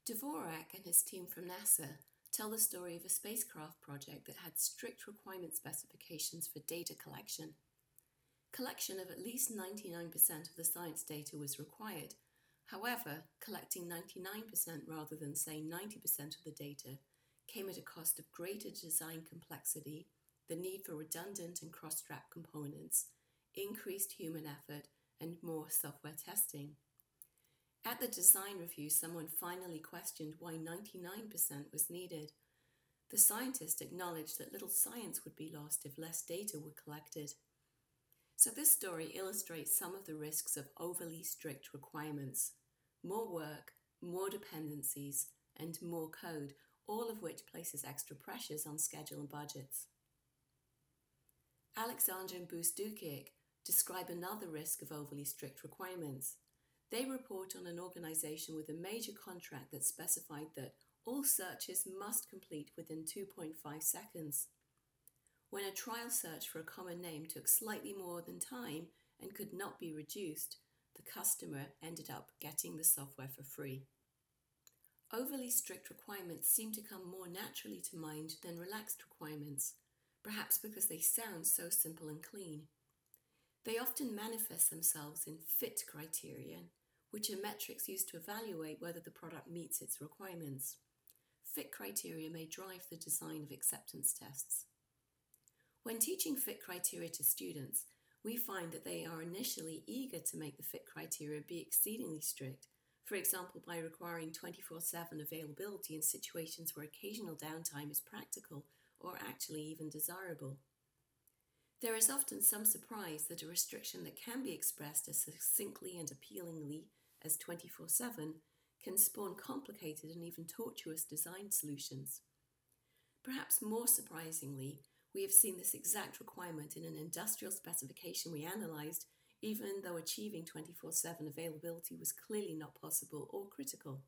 Dvorak and his team from NASA tell the story of a spacecraft project that had strict requirement specifications for data collection. Collection of at least 99% of the science data was required. However, collecting 99% rather than, say, 90% of the data came at a cost of greater design complexity, the need for redundant and cross-strap components, increased human effort, and more software testing. At the design review, someone finally questioned why 99% was needed. The scientist acknowledged that little science would be lost if less data were collected. So this story illustrates some of the risks of overly strict requirements. More work, more dependencies, and more code, all of which places extra pressures on schedule and budgets. Alexandra and Buzdukic describe another risk of overly strict requirements. They report on an organization with a major contract that specified that all searches must complete within 2.5 seconds. When a trial search for a common name took slightly more than time and could not be reduced, the customer ended up getting the software for free. Overly strict requirements seem to come more naturally to mind than relaxed requirements, perhaps because they sound so simple and clean. They often manifest themselves in fit criterion, which are metrics used to evaluate whether the product meets its requirements. Fit criteria may drive the design of acceptance tests. When teaching fit criteria to students, we find that they are initially eager to make the fit criteria be exceedingly strict, for example by requiring 24/7 availability in situations where occasional downtime is practical or actually even desirable. There is often some surprise that a restriction that can be expressed as succinctly and appealingly as 24/7 can spawn complicated and even tortuous design solutions. Perhaps more surprisingly, we have seen this exact requirement in an industrial specification we analysed, even though achieving 24/7 availability was clearly not possible or critical.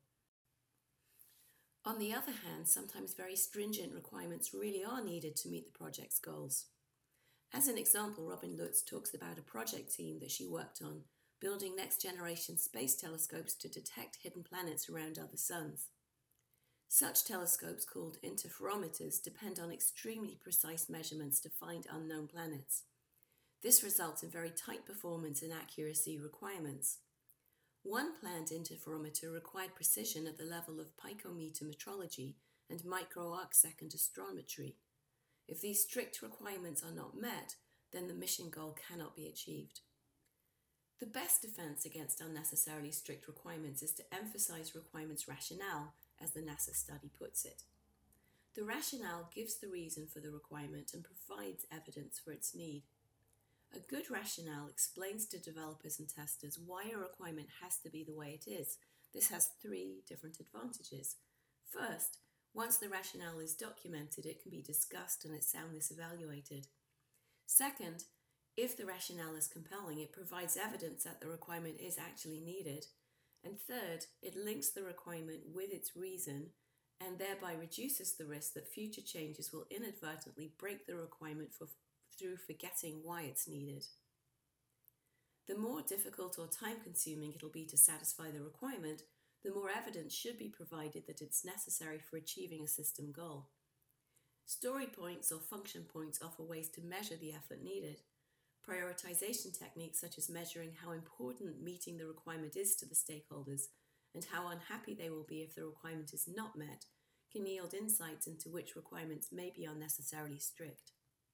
On the other hand, sometimes very stringent requirements really are needed to meet the project's goals. As an example, Robin Lutz talks about a project team that she worked on, building next-generation space telescopes to detect hidden planets around other suns. Such telescopes, called interferometers, depend on extremely precise measurements to find unknown planets. This results in very tight performance and accuracy requirements. One planned interferometer required precision at the level of picometer metrology and microarcsecond astrometry. If these strict requirements are not met, then the mission goal cannot be achieved. The best defense against unnecessarily strict requirements is to emphasize requirements' rationale, as the NASA study puts it. The rationale gives the reason for the requirement and provides evidence for its need. A good rationale explains to developers and testers why a requirement has to be the way it is. This has 3 different advantages. First, once the rationale is documented, it can be discussed and its soundness evaluated. Second, if the rationale is compelling, it provides evidence that the requirement is actually needed. And third, it links the requirement with its reason and thereby reduces the risk that future changes will inadvertently break the requirement through forgetting why it's needed. The more difficult or time-consuming it'll be to satisfy the requirement, the more evidence should be provided that it's necessary for achieving a system goal. Story points or function points offer ways to measure the effort needed. Prioritization techniques such as measuring how important meeting the requirement is to the stakeholders and how unhappy they will be if the requirement is not met can yield insights into which requirements may be unnecessarily strict.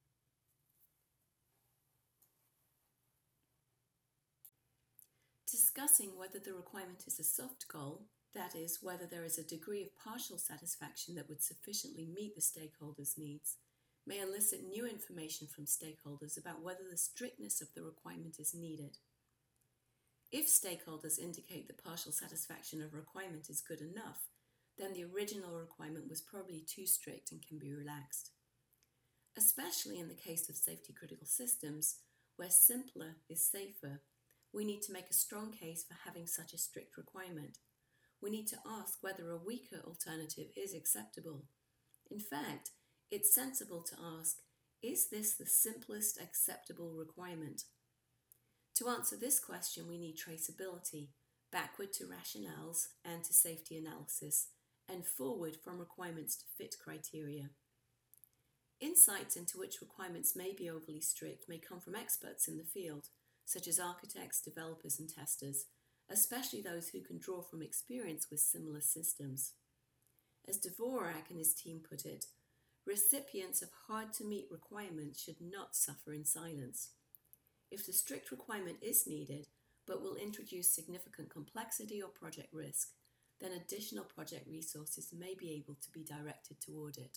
Discussing whether the requirement is a soft goal, that is, whether there is a degree of partial satisfaction that would sufficiently meet the stakeholders' needs, may elicit new information from stakeholders about whether the strictness of the requirement is needed. If stakeholders indicate that partial satisfaction of a requirement is good enough, then the original requirement was probably too strict and can be relaxed. Especially in the case of safety-critical systems, where simpler is safer, we need to make a strong case for having such a strict requirement. We need to ask whether a weaker alternative is acceptable. In fact, it's sensible to ask, is this the simplest acceptable requirement? To answer this question, we need traceability, backward to rationales and to safety analysis, and forward from requirements to fit criteria. Insights into which requirements may be overly strict may come from experts in the field, such as architects, developers, and testers, especially those who can draw from experience with similar systems. As Dvorak and his team put it, recipients of hard-to-meet requirements should not suffer in silence. If the strict requirement is needed, but will introduce significant complexity or project risk, then additional project resources may be able to be directed toward it.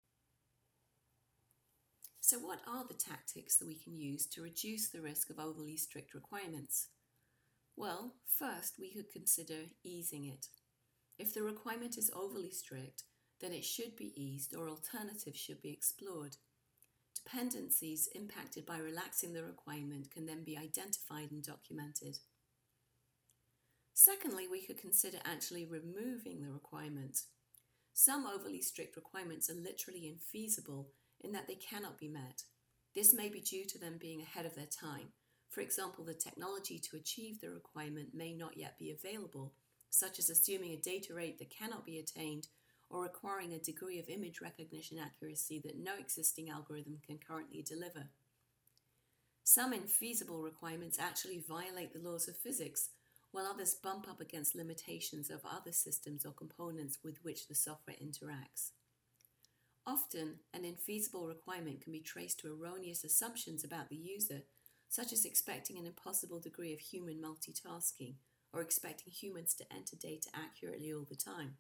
So what are the tactics that we can use to reduce the risk of overly strict requirements? Well, first we could consider easing it. If the requirement is overly strict, then it should be eased or alternatives should be explored. Dependencies impacted by relaxing the requirement can then be identified and documented. Secondly, we could consider actually removing the requirement. Some overly strict requirements are literally infeasible in that they cannot be met. This may be due to them being ahead of their time. For example, the technology to achieve the requirement may not yet be available, such as assuming a data rate that cannot be attained or requiring a degree of image recognition accuracy that no existing algorithm can currently deliver. Some infeasible requirements actually violate the laws of physics, while others bump up against limitations of other systems or components with which the software interacts. Often, an infeasible requirement can be traced to erroneous assumptions about the user, such as expecting an impossible degree of human multitasking, or expecting humans to enter data accurately all the time.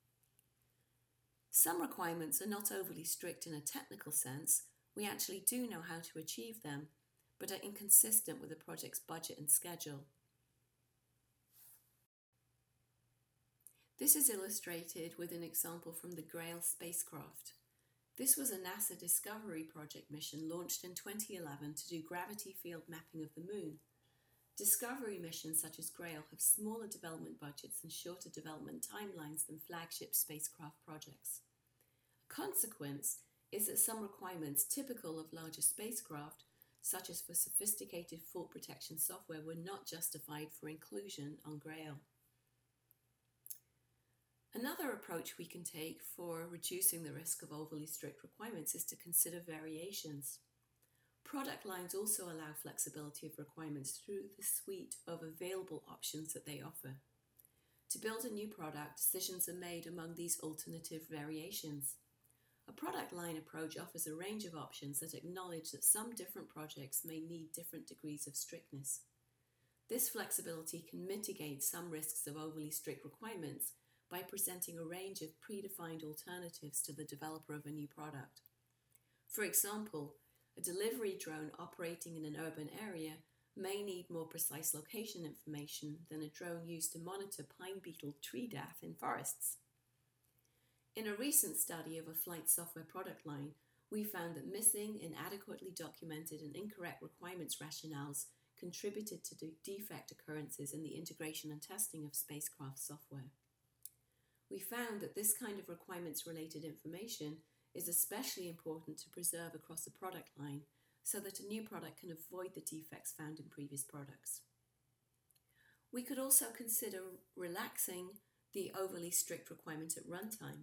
Some requirements are not overly strict in a technical sense. We actually do know how to achieve them, but are inconsistent with the project's budget and schedule. This is illustrated with an example from the Grail spacecraft. This was a NASA Discovery Project mission launched in 2011 to do gravity field mapping of the Moon. Discovery missions such as Grail have smaller development budgets and shorter development timelines than flagship spacecraft projects. A consequence is that some requirements typical of larger spacecraft, such as for sophisticated fault protection software, were not justified for inclusion on Grail. Another approach we can take for reducing the risk of overly strict requirements is to consider variations. Product lines also allow flexibility of requirements through the suite of available options that they offer. To build a new product, decisions are made among these alternative variations. A product line approach offers a range of options that acknowledge that some different projects may need different degrees of strictness. This flexibility can mitigate some risks of overly strict requirements by presenting a range of predefined alternatives to the developer of a new product. For example, a delivery drone operating in an urban area may need more precise location information than a drone used to monitor pine beetle tree death in forests. In a recent study of a flight software product line, we found that missing, inadequately documented, and incorrect requirements rationales contributed to defect occurrences in the integration and testing of spacecraft software. We found that this kind of requirements-related information is especially important to preserve across a product line so that a new product can avoid the defects found in previous products. We could also consider relaxing the overly strict requirement at runtime.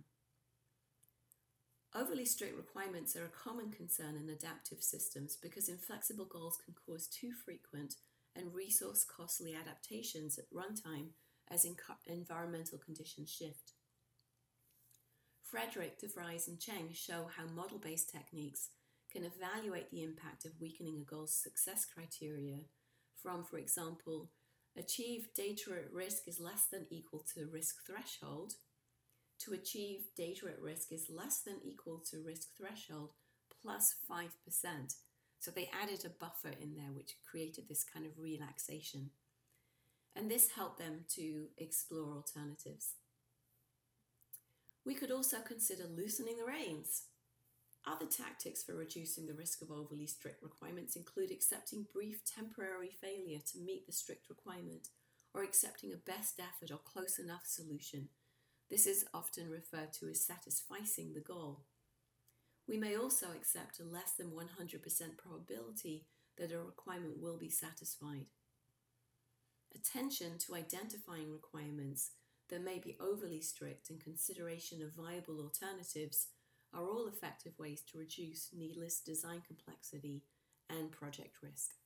Overly strict requirements are a common concern in adaptive systems because inflexible goals can cause too frequent and resource-costly adaptations at runtime as environmental conditions shift. Frederick, De Vries, and Cheng show how model-based techniques can evaluate the impact of weakening a goal's success criteria from, for example, achieve data at risk is less than equal to risk threshold, to achieve data at risk is less than equal to risk threshold plus 5%. So they added a buffer in there which created this kind of relaxation. And this helped them to explore alternatives. We could also consider loosening the reins. Other tactics for reducing the risk of overly strict requirements include accepting brief temporary failure to meet the strict requirement, or accepting a best effort or close enough solution. This is often referred to as satisficing the goal. We may also accept a less than 100% probability that a requirement will be satisfied. Attention to identifying requirements that may be overly strict and consideration of viable alternatives are all effective ways to reduce needless design complexity and project risk.